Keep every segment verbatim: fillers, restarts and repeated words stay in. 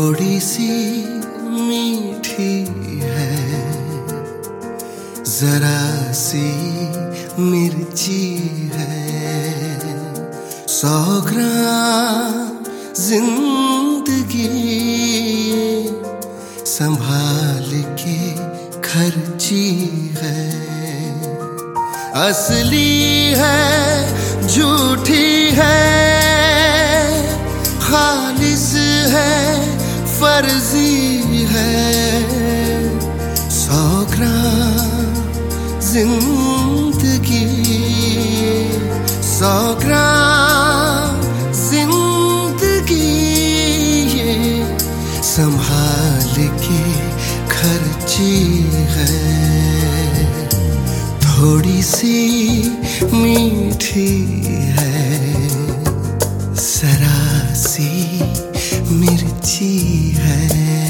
थोड़ी सी मीठी है, जरा सी मिर्ची है, सौ ग्राम जिंदगी संभाल के खर्ची है। असली है झूठी है, खालिस है फर्जी है, सौ ग्राम जिंदगी, सौ ग्राम जिंदगी ये संभाल के खर्ची है। थोड़ी सी मीठी है, जरा सी मिर्ची है।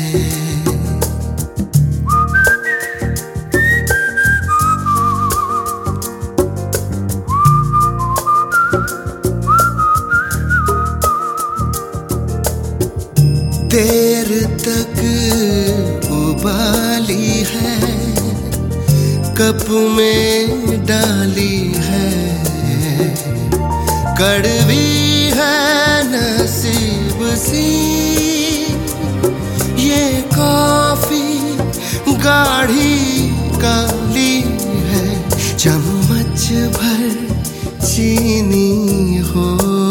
देर तक उबाली है, कप में डाली है, कड़वी है नसीब सी ये कॉफी, गाढ़ी काली है, चम्मच भर चीनी हो,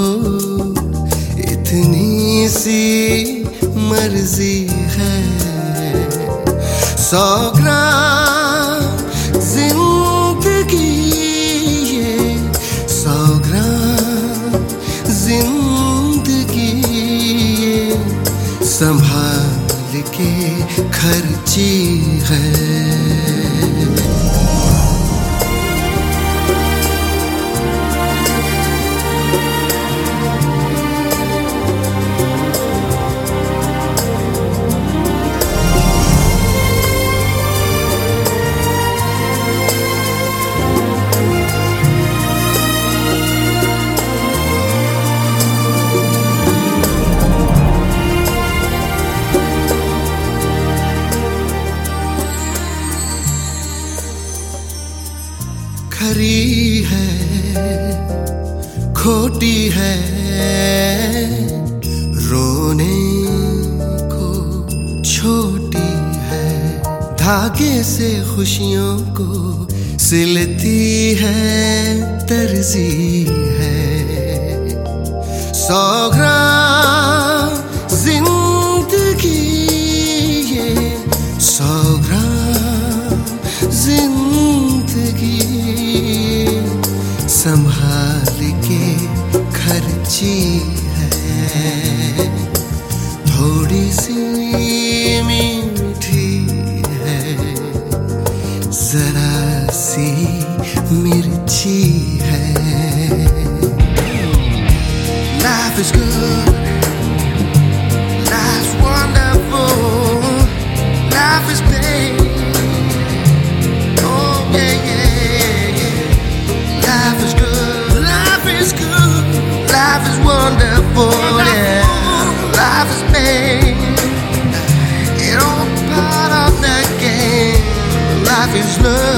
इतनी सी मर्जी है, सौ ग्राम जिंदगी ये, सौ ग्राम जिंदगी ये संभाल के खर्ची है। खरी है खोटी है, रोने को छोटी है, धागे से खुशियों को सिलती है, तरजी है, सौ ग्राम जिंदगी ये, सौ ग्राम जिंदगी संभाल के खर्ची है। थोड़ी सी मीठी है, जरा सी मिर्ची है। Life is good, life's wonderful, life is pain. Life is wonderful, yeah. Life is pain, it all part of the game. Life is love.